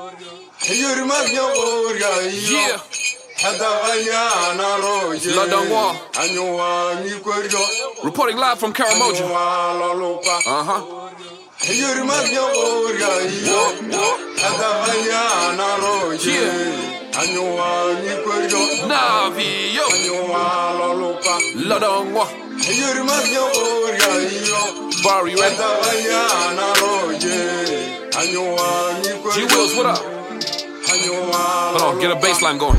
Yeah. Reporting live from Karamoja. Navio Lodongwa Barry, right? G-Wills, what up? Hold on, get a bass line going.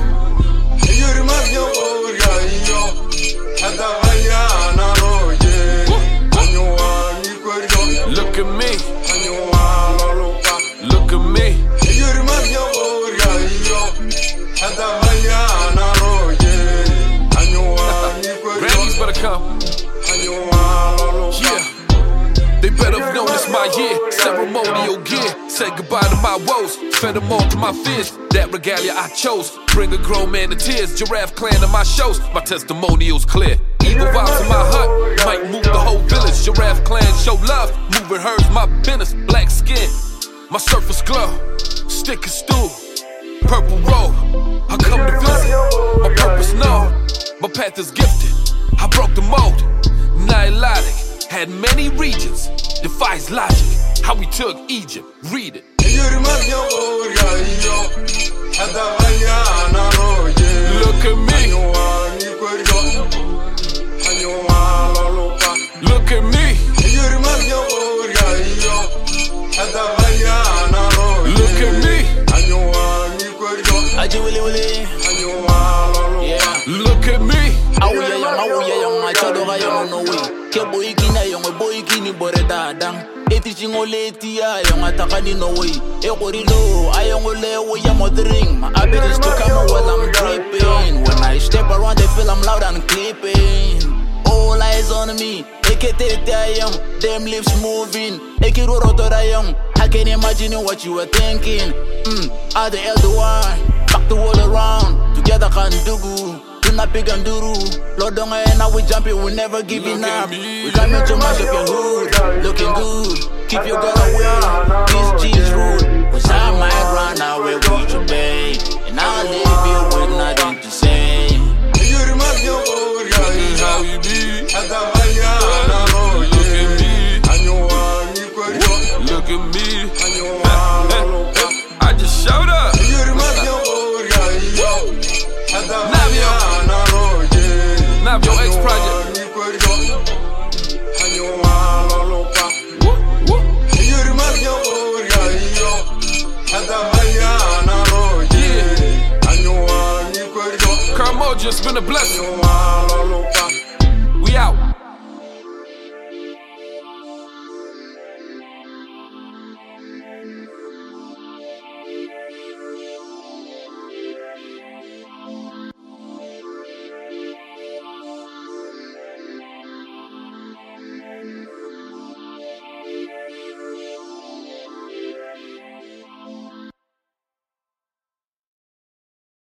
Look at me. Look at me. Grammys better come. Yeah. They better have known it's my year. Ceremonial gear. Said goodbye to my woes. Fed them all to my fears. That regalia I chose. Bring a grown man to tears. Giraffe clan to my shows. My testimonial's clear. Evil vibes in my hut. Might move the whole village. Giraffe clan show love. Moving herds, my business. Black skin. My surface glow. Stick and stool. Purple robe. I come to visit. My purpose known. My path is gifted. I broke the mold. Nihilotic. Had many regions. Defies logic. How we took Egypt. Read it. Look at me. Look at me. Look at me. Look at me. My abilities to come while I'm dripping. When I step around, they feel I'm loud and clipping. All eyes on me. Them lips moving. I can imagine what you were thinking. Are the elder one? Back the world around. Together can do good. Big and duru, Lord don't and now we jumping, we never giving up. We coming to mash up your hood, looking good. Keep your girl away, this G's rude. Cause I might run away with your babe, and I'll leave you with nothing to say. How you be? Look at me. I just showed up. Navio X Project. Karamoja, it's been a blessing.